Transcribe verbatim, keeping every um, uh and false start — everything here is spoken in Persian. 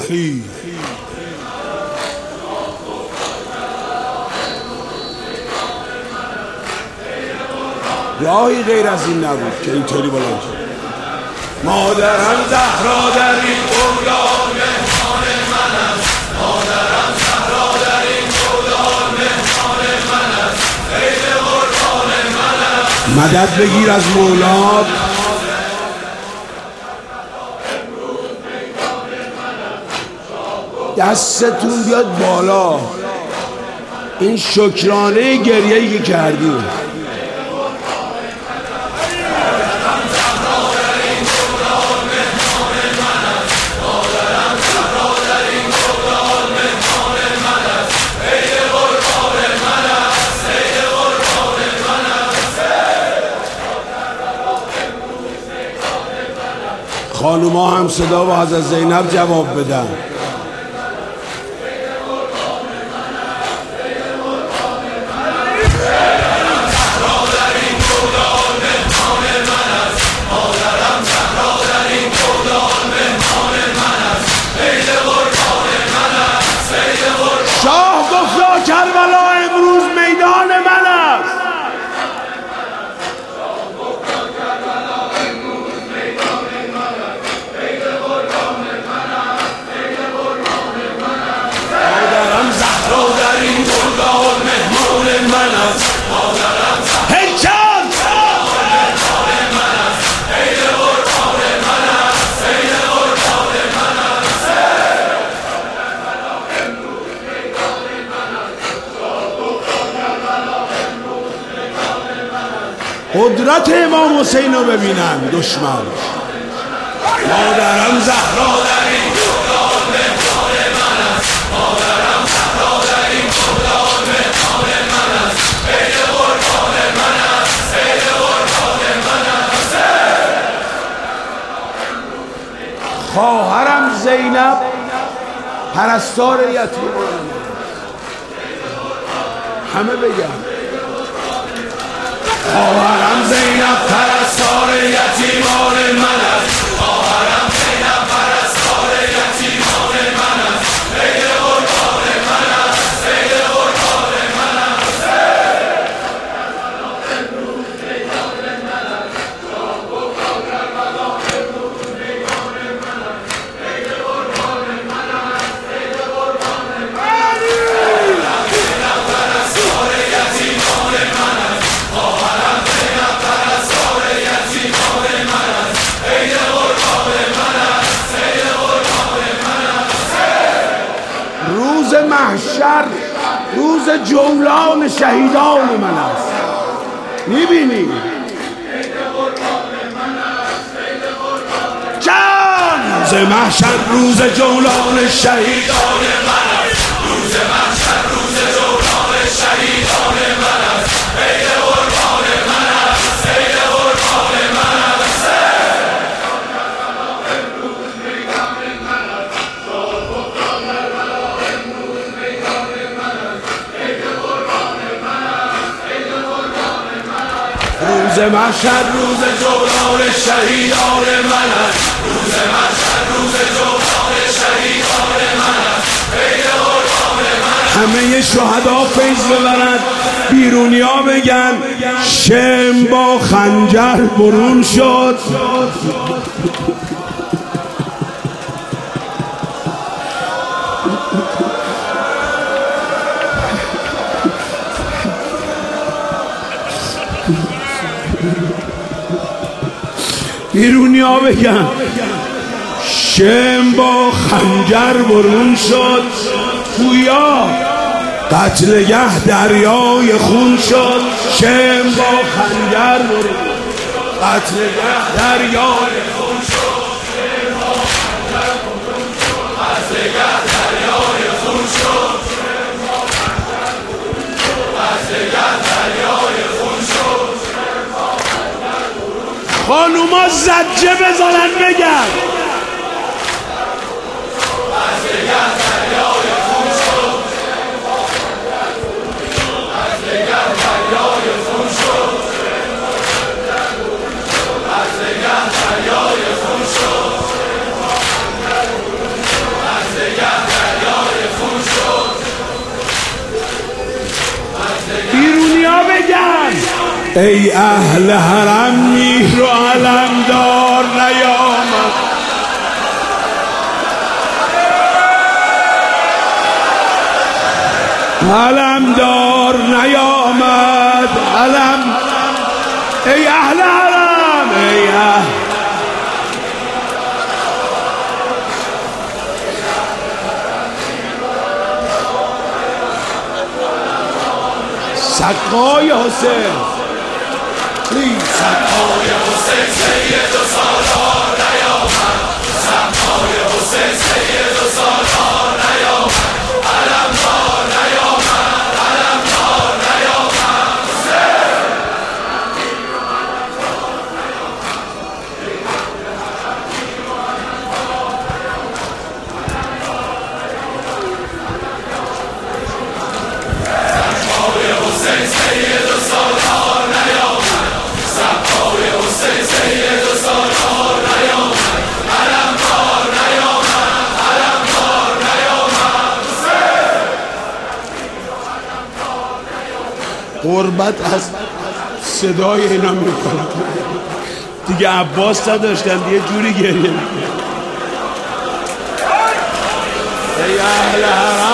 خیر. راهی غیر از این نبود که اینطوری بلند شد. مادرم زهرا در این گودال مهمان من است، مادرم زهرا در این گودال مهمان من است، عید قربان من است. مدد بگیر از مولات. دستتون بیاد بالا. این شکرانه گریه‌ای که کردیم. خانوما هم صدا با حضرت زینب جواب بدن. شاه گفتا کربلا امروز میدان من است. مادرم زهرا در این گودال مهمان من است، مادرم زهرا هیچان مهمان من است، عید قربان من است، عید قربان من است. قدرت امام حسین رو ببینن دشمن. مادرم زهرا در این گودال مهمان من است، مادرم زهرا در این گودال مهمان من است، عید قربان من است، عید قربان من است. خواهرم زینب پرستار یتیمان. همه بگم خواهرم زینب پرستار یتیمان من است، خواهرم زینب پرستار یتیمان من است، عید قربان من است، عید قربان من است. روز محشر روز جولان شهیدان من است. میبینی جان روز محشر روز جولان شهیدان من است، روز محشر روز جولان شهیدان من است، عید قربان من است، عید قربان من است. روز محشر روز جولان شهیدان من است، روز محشر روز جولان شهیدان من است، عید قربان من است. همه شهدا فیض ببرند، بیرونیا بگن شم با خنجر برون شد. بیرونیا بگن شم با خنجر برون شد. گویا قتلگه دریای خون شد. شم با خنجر برون قتلگه دریای خون شد. قتلگه دریای خون شد. قتلگه دریای خون شد. خانوما زجه بزنن بگن ای اهل حرم میر و علمدار نیامد، علمدار نیامد، علم ای اهل حرم، ای اهل سقای حسین، سقای حسین سید و سالار نیامد، سقای حسین سید و سالار نیامد، علمدار نیامد، علمدار نیامد. سقای حسین سید و سالار نیامد، سقای حسین سید و سالار نیامد، علمدار نیامد، علمدار نیامد. قربت از صدای اینا میکنم دیگه. عباس نداشتن یه جوری گریه میکنم. ای اهل حرم